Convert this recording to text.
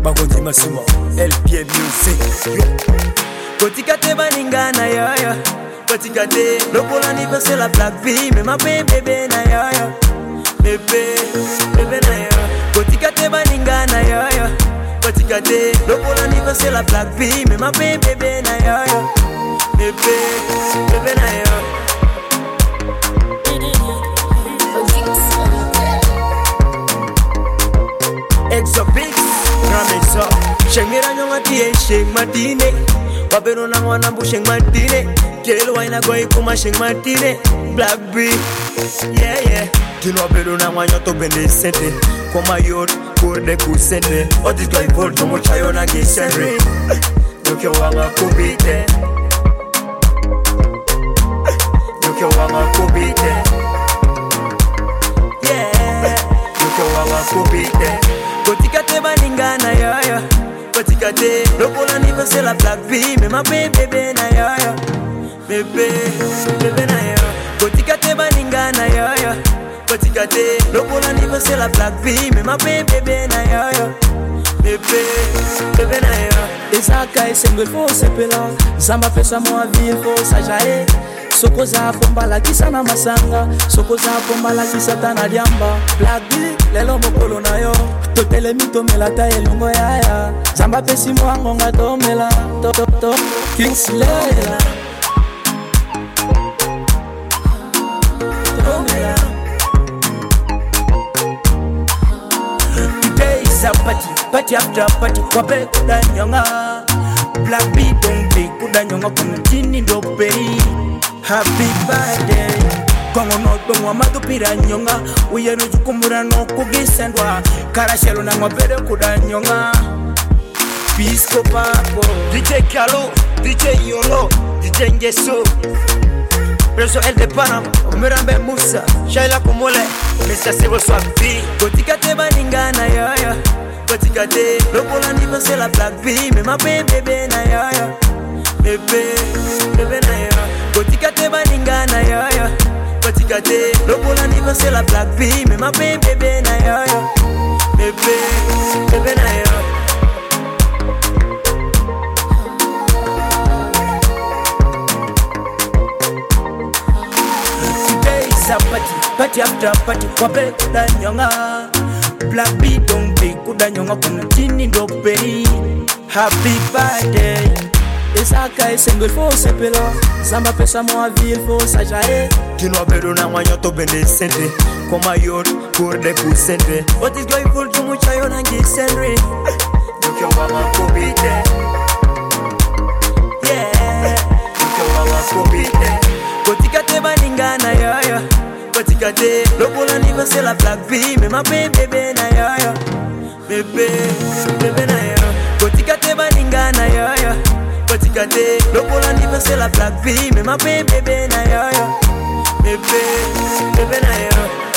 Bakonzi Masuma, LP Music. Kotikate baningana yoyo. Kotikate, lokola ni pese la Black B. Me ma bébé na yoyo. Bébé na yoyo. Kotikate baningana yoyo. Kotikate, lokola ni pese la Black B. Me ma bébé na yoyo. Bébé na yoyo. Exopics, Ramesa, Shengera Nyongati, Sheng Martine, Babero Nambu Sheng Martine, Kelo Waina Goi Kuma Sheng Martine, Black B, yeah. Kilo Beru Namanyoto Bende Sente, Koma Yod, Kurde Kusente, Otis Goi Volto Mochayona Gishenry, Yokyo Wanga Kubite, Yokyo Wanga Kubite, yeah, Yokyo Wanga Kubite. Kotikate baningana yoyo. Kotikate, lokola ni pese la Black B. Me ma bébé na yoyo. Bébé na yoyo. Kotikate baningana yoyo. Kotikate, lokola ni pese la Black B. Me ma bébé na yoyo. Bébé na yoyo. Ezaka esengwe fo sepela. Zamba pesa mo ville fo sajae. Sokoza pombala kisa na masanga. Sokoza pombala kisa tana diamba. Black B, lelo mokolo na yo. Totele mito melata elongo yaya. Zamba pesi mwango nga tomela. To Kingsley. Today is a party after party. Wabe kuda nyonga. Black B don't be kuda nyonga kumtini ndo pei. Happy birthday. Kongo no tongo madupira nyonga. Uye no jukumura no kugisendwa. Karashelo na mwabere kuda nyonga. Pisco papo. DJ Kalo, DJ Yolo, DJ Ngeso. Preso El de Panama, Mirambe Musa, Shaila Kumole, Mr. Civil Swap B. Kotikate baningana yoyo. Kotikate, lokola ni pese la Black B. Me ma bébé na yoyo. Bébé na yoyo. Kotikate baningana yoyo. Kotikate, lokola ni pese la Black B. Me ma bébé na yoyo. Bébé na yoyo. Today is a party after party. Wabe kuda nyonga. Black B don't be kuda nyonga kumtini ndo pei. Happy birthday. Ezaka esengwe fo sepela. Zamba pesa mo ville fo sajae. Kilo Beru Namanyoto Bende Sente, Koma Yod, Kurde Kusente, Otis Goi Volto Mochayona Gishenry, Yokyo Wanga Kubite, yeah, Yokyo Wanga Kubite. Kotikate baningana yoyo. Kotikate, lokola ni pese la Black B. Me ma bébé na yoyo. Bébé na yoyo. Kotikate baningana yoyo. Kotikate, lokola ni pese la Black B. Me ma bébé na yoyo. Bébé na yoyo.